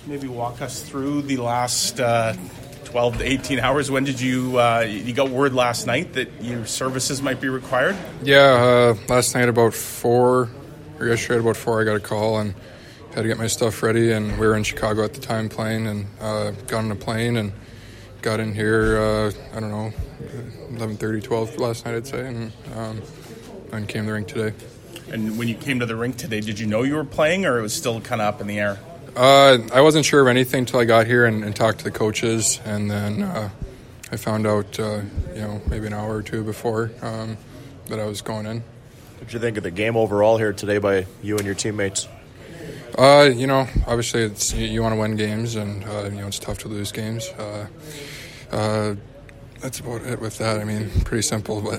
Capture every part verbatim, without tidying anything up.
maybe walk us through the last uh, twelve to eighteen hours? When did you uh, you got word last night that your services might be required? Yeah, uh, last night about four, or yesterday at about four, I got a call and had to get my stuff ready. And we were in Chicago at the time playing, and uh, got on a plane and got in here. Uh, I don't know, eleven thirty, twelve last night, I'd say, and um, and came to the rink today. And when you came to the rink today, did you know you were playing, or it was still kind of up in the air? Uh, I wasn't sure of anything until I got here and, and talked to the coaches, and then uh, I found out, uh, you know, maybe an hour or two before um, that I was going in. What did you think of the game overall here today by you and your teammates? Uh, you know, obviously it's you, you want to win games, and uh, you know it's tough to lose games. Uh, uh, that's about it with that. I mean, pretty simple, but.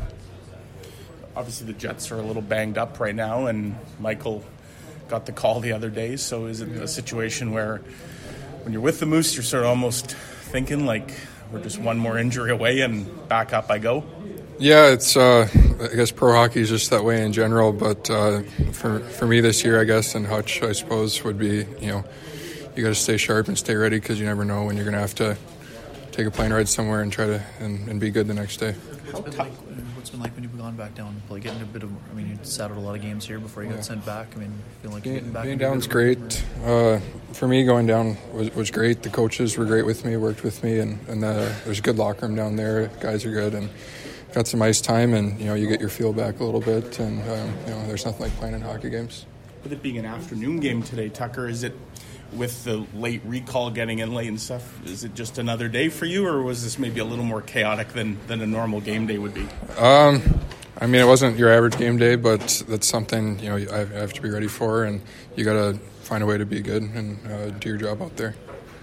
Obviously, the Jets are a little banged up right now, and Michael got the call the other day. So is it a situation where when you're with the Moose, you're sort of almost thinking like we're just one more injury away and back up I go? Yeah, it's uh, I guess pro hockey is just that way in general. But uh, for for me this year, I guess, and Hutch, I suppose, would be, you know, you got to stay sharp and stay ready because you never know when you're going to have to take a plane ride somewhere and try to and, and be good the next day. How tough? What's it been like when you've gone back down and play, getting a bit of, I mean, you sat out a lot of games here before you got yeah. sent back. I mean, feeling like you're getting back. Being down's great. Uh, for me, going down was, was great. The coaches were great with me, worked with me, and, and the, there's a good locker room down there. Guys are good, and got some ice time, and, you know, you get your feel back a little bit, and, um, you know, there's nothing like playing in hockey games. With it being an afternoon game today, Tucker, is it, with the late recall getting in late and stuff, is it just another day for you, or was this maybe a little more chaotic than, than a normal game day would be? Um, I mean, it wasn't your average game day, but that's something, you know, I have to be ready for, and you got to find a way to be good and uh, do your job out there.